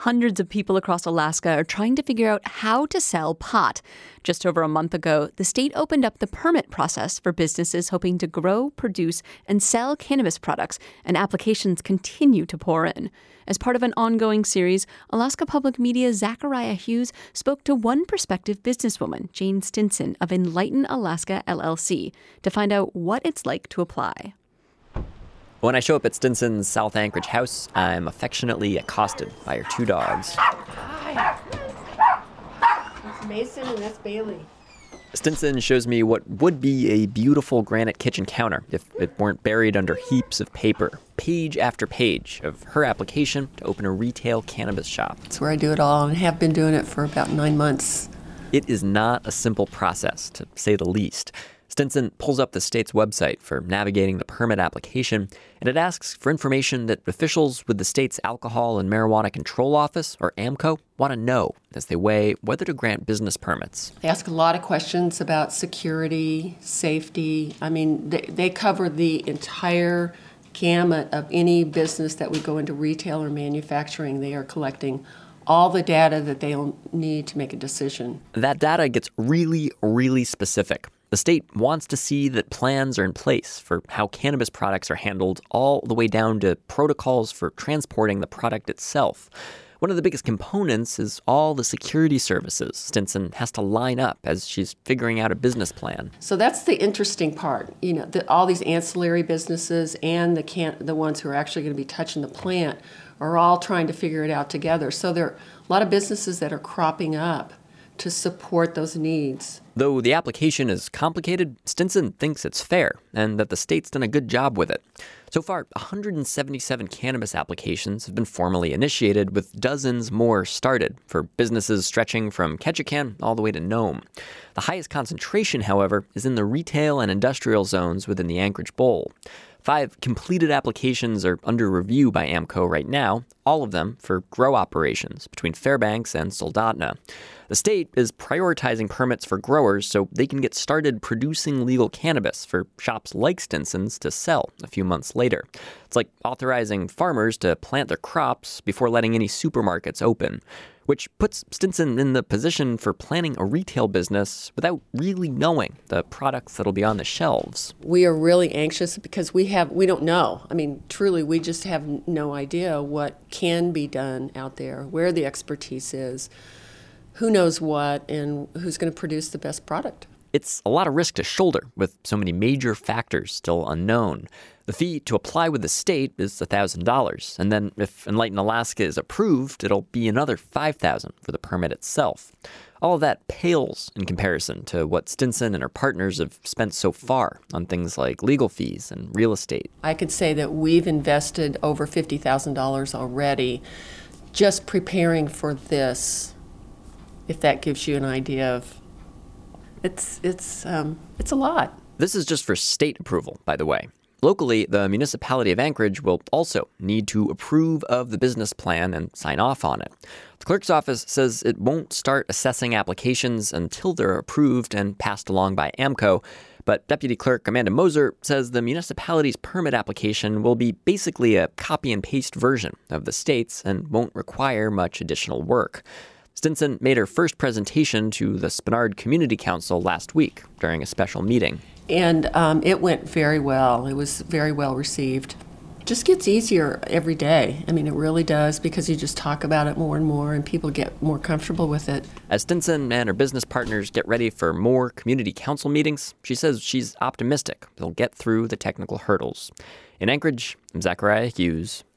Hundreds of people across Alaska are trying to figure out how to sell pot. Just over a month ago, the state opened up the permit process for businesses hoping to grow, produce, and sell cannabis products, and applications continue to pour in. As part of an ongoing series, Alaska Public Media's Zachariah Hughes spoke to one prospective businesswoman, Jane Stinson of Enlighten Alaska LLC, to find out what it's like to apply. When I show up at Stinson's South Anchorage house, I'm affectionately accosted by her two dogs. Hi. It's Mason and that's Bailey. Stinson shows me what would be a beautiful granite kitchen counter if it weren't buried under heaps of paper, page after page of her application to open a retail cannabis shop. It's where I do it all and have been doing it for about 9 months. It is not a simple process, to say the least. Stinson pulls up the state's website for navigating the permit application, and it asks for information that officials with the state's Alcohol and Marijuana Control Office, or AMCO, want to know as they weigh whether to grant business permits. They ask a lot of questions about security, safety. I mean, they cover the entire gamut of any business that would go into retail or manufacturing. They are collecting all the data that they'll need to make a decision. That data gets really, really specific. The state wants to see that plans are in place for how cannabis products are handled, all the way down to protocols for transporting the product itself. One of the biggest components is all the security services Stinson has to line up as she's figuring out a business plan. So that's the interesting part. You know, all these ancillary businesses and the ones who are actually going to be touching the plant are all trying to figure it out together. So there are a lot of businesses that are cropping up to support those needs. Though the application is complicated, Stinson thinks it's fair and that the state's done a good job with it. So far, 177 cannabis applications have been formally initiated, with dozens more started for businesses stretching from Ketchikan all the way to Nome. The highest concentration, however, is in the retail and industrial zones within the Anchorage Bowl. 5 completed applications are under review by AMCO right now, all of them for grow operations between Fairbanks and Soldotna. The state is prioritizing permits for growers so they can get started producing legal cannabis for shops like Stinson's to sell a few months later. It's like authorizing farmers to plant their crops before letting any supermarkets open, which puts Stinson in the position for planning a retail business without really knowing the products that'll be on the shelves. We are really anxious because we don't know. I mean, truly, we just have no idea what can be done out there, where the expertise is, who knows what, and who's going to produce the best product. It's a lot of risk to shoulder with so many major factors still unknown. The fee to apply with the state is $1,000, and then if Enlighten Alaska is approved, it'll be another $5,000 for the permit itself. All of that pales in comparison to what Stinson and her partners have spent so far on things like legal fees and real estate. I could say that we've invested over $50,000 already just preparing for this, if that gives you an idea of it's a lot. This is just for state approval, by the way. Locally, the municipality of Anchorage will also need to approve of the business plan and sign off on it. The clerk's office says it won't start assessing applications until they're approved and passed along by AMCO, but Deputy Clerk Amanda Moser says the municipality's permit application will be basically a copy and paste version of the state's and won't require much additional work. Stinson made her first presentation to the Spenard Community Council last week during a special meeting. And it went very well. It was very well received. It just gets easier every day. I mean, it really does, because you just talk about it more and more and people get more comfortable with it. As Stinson and her business partners get ready for more community council meetings, she says she's optimistic they'll get through the technical hurdles. In Anchorage, I'm Zachariah Hughes,